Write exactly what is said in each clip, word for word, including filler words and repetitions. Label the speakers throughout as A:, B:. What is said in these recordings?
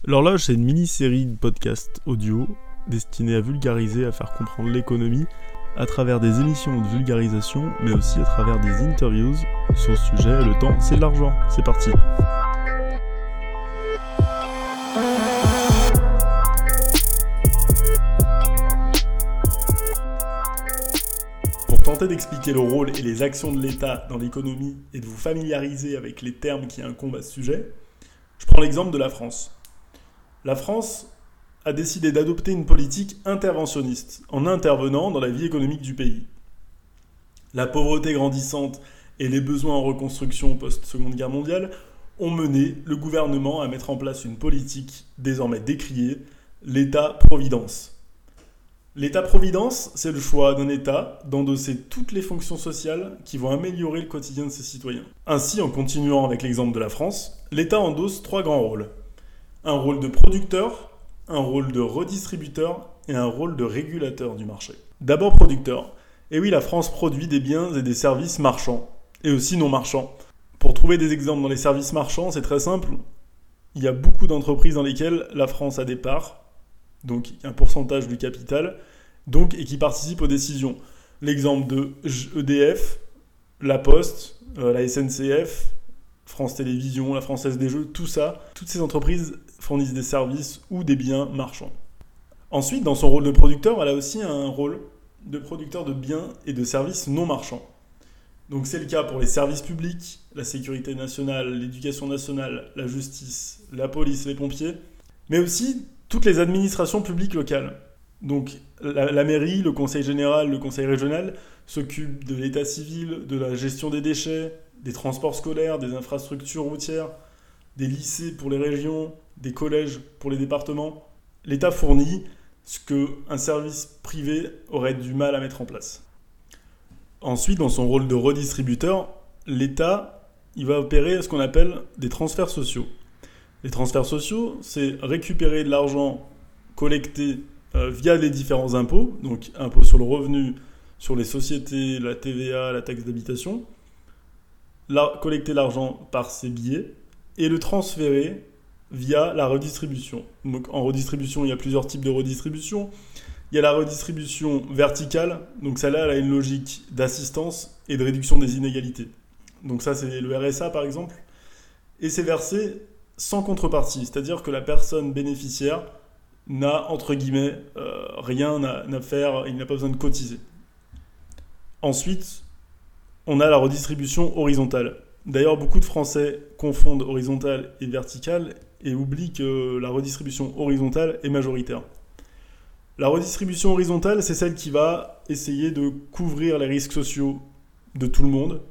A: L'horloge, c'est une mini-série de podcasts audio destinée à vulgariser, à faire comprendre l'économie à travers des émissions de vulgarisation, mais aussi à travers des interviews sur le sujet. Le temps, c'est de l'argent. C'est parti. Pour tenter d'expliquer le rôle et les actions de l'État dans l'économie et de vous familiariser avec les termes qui incombent à ce sujet, je prends l'exemple de la France. La France a décidé d'adopter une politique interventionniste en intervenant dans la vie économique du pays. La pauvreté grandissante et les besoins en reconstruction post-Seconde Guerre mondiale ont mené le gouvernement à mettre en place une politique désormais décriée, l'État-providence. L'État-providence, c'est le choix d'un État d'endosser toutes les fonctions sociales qui vont améliorer le quotidien de ses citoyens. Ainsi, en continuant avec l'exemple de la France, l'État endosse trois grands rôles. Un rôle de producteur, un rôle de redistributeur et un rôle de régulateur du marché. D'abord producteur. Et oui, la France produit des biens et des services marchands, et aussi non marchands. Pour trouver des exemples dans les services marchands, c'est très simple. Il y a beaucoup d'entreprises dans lesquelles la France a des parts, donc un pourcentage du capital, donc, et qui participent aux décisions. L'exemple de E D F, La Poste, euh, la S N C F, France Télévisions, la Française des Jeux, tout ça, toutes ces entreprises fournissent des services ou des biens marchands. Ensuite, dans son rôle de producteur, elle a aussi un rôle de producteur de biens et de services non marchands. Donc c'est le cas pour les services publics, la sécurité nationale, l'éducation nationale, la justice, la police, les pompiers, mais aussi toutes les administrations publiques locales. Donc la, la mairie, le conseil général, le conseil régional s'occupent de l'état civil, de la gestion des déchets, des transports scolaires, des infrastructures routières, des lycées pour les régions, des collèges pour les départements. L'État fournit ce qu'un service privé aurait du mal à mettre en place. Ensuite, dans son rôle de redistributeur, l'État il va opérer ce qu'on appelle des transferts sociaux. Les transferts sociaux, c'est récupérer de l'argent collecté euh, via les différents impôts, donc impôts sur le revenu, sur les sociétés, la T V A, la taxe d'habitation, la, collecter l'argent par ses billets et le transférer via la redistribution. Donc en redistribution, il y a plusieurs types de redistribution. Il y a la redistribution verticale, donc celle-là elle a une logique d'assistance et de réduction des inégalités. Donc ça c'est le R S A par exemple, et c'est versé sans contrepartie, c'est-à-dire que la personne bénéficiaire n'a entre guillemets euh, rien à, à faire, il n'a pas besoin de cotiser. Ensuite, on a la redistribution horizontale. D'ailleurs, beaucoup de Français confondent horizontale et verticale et oublient que la redistribution horizontale est majoritaire. La redistribution horizontale, c'est celle qui va essayer de couvrir les risques sociaux de tout le monde.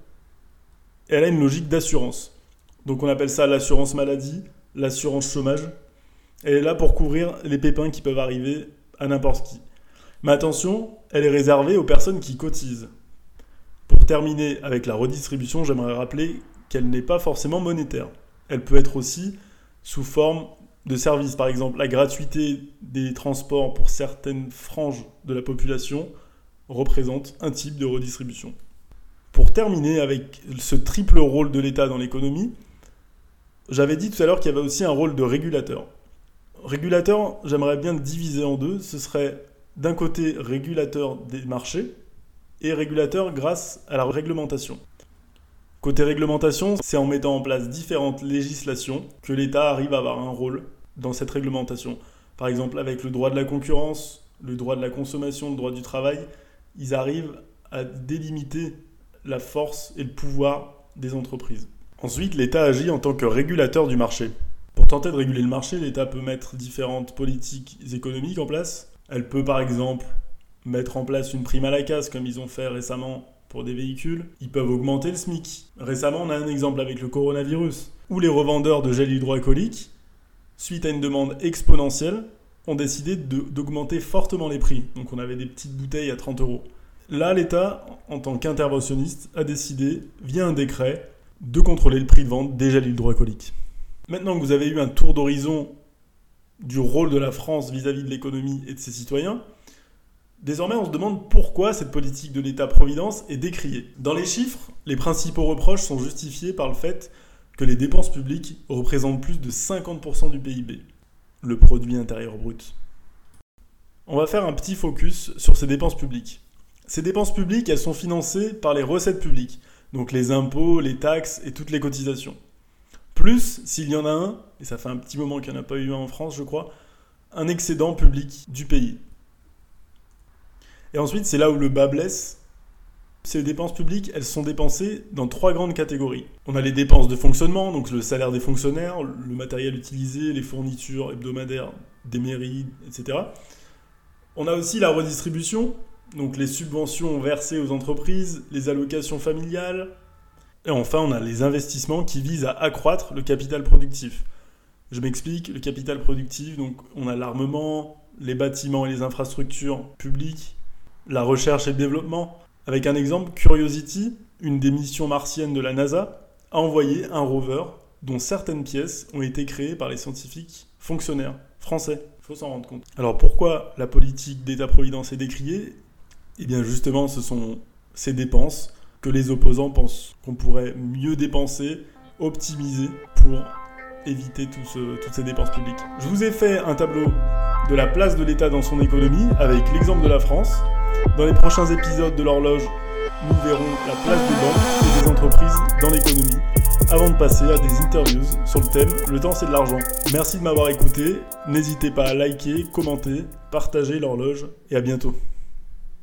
A: Et elle a une logique d'assurance. Donc on appelle ça l'assurance maladie, l'assurance chômage. Elle est là pour couvrir les pépins qui peuvent arriver à n'importe qui. Mais attention, elle est réservée aux personnes qui cotisent. Pour terminer avec la redistribution, j'aimerais rappeler qu'elle n'est pas forcément monétaire. Elle peut être aussi sous forme de services. Par exemple, la gratuité des transports pour certaines franges de la population représente un type de redistribution. Pour terminer avec ce triple rôle de l'État dans l'économie, j'avais dit tout à l'heure qu'il y avait aussi un rôle de régulateur. Régulateur, j'aimerais bien le diviser en deux. Ce serait d'un côté régulateur des marchés et régulateur grâce à la réglementation. Côté réglementation, c'est en mettant en place différentes législations que l'État arrive à avoir un rôle dans cette réglementation. Par exemple, avec le droit de la concurrence, le droit de la consommation, le droit du travail, ils arrivent à délimiter la force et le pouvoir des entreprises. Ensuite, l'État agit en tant que régulateur du marché. Pour tenter de réguler le marché, l'État peut mettre différentes politiques économiques en place. Elle peut par exemple mettre en place une prime à la casse, comme ils ont fait récemment pour des véhicules. Ils peuvent augmenter le SMIC. Récemment, on a un exemple avec le coronavirus, où les revendeurs de gel hydroalcoolique, suite à une demande exponentielle, ont décidé de, d'augmenter fortement les prix. Donc on avait des petites bouteilles à trente euros. Là, l'État, en tant qu'interventionniste, a décidé, via un décret, de contrôler le prix de vente des gels hydroalcooliques. Maintenant que vous avez eu un tour d'horizon du rôle de la France vis-à-vis de l'économie et de ses citoyens, désormais, on se demande pourquoi cette politique de l'État-providence est décriée. Dans les chiffres, les principaux reproches sont justifiés par le fait que les dépenses publiques représentent plus de cinquante pour cent du P I B. le produit intérieur brut. On va faire un petit focus sur ces dépenses publiques. Ces dépenses publiques, elles sont financées par les recettes publiques, donc les impôts, les taxes et toutes les cotisations. Plus, s'il y en a un, et ça fait un petit moment qu'il n'y en a pas eu un en France, je crois, un excédent public du pays. Et ensuite, c'est là où le bas blesse. Ces dépenses publiques, elles sont dépensées dans trois grandes catégories. On a les dépenses de fonctionnement, donc le salaire des fonctionnaires, le matériel utilisé, les fournitures hebdomadaires des mairies, et cetera. On a aussi la redistribution, donc les subventions versées aux entreprises, les allocations familiales. Et enfin, on a les investissements qui visent à accroître le capital productif. Je m'explique, le capital productif, donc on a l'armement, les bâtiments et les infrastructures publiques, la recherche et le développement. Avec un exemple, Curiosity, une des missions martiennes de la NASA, a envoyé un rover dont certaines pièces ont été créées par les scientifiques fonctionnaires français. Il faut s'en rendre compte. Alors pourquoi la politique d'État-providence est décriée ? Eh bien justement, ce sont ces dépenses que les opposants pensent qu'on pourrait mieux dépenser, optimiser pour éviter tout ce, toutes ces dépenses publiques. Je vous ai fait un tableau de la place de l'État dans son économie avec l'exemple de la France. Dans les prochains épisodes de l'horloge, nous verrons la place des banques et des entreprises dans l'économie, avant de passer à des interviews sur le thème « Le temps c'est de l'argent ». Merci de m'avoir écouté, n'hésitez pas à liker, commenter, partager l'horloge et à bientôt.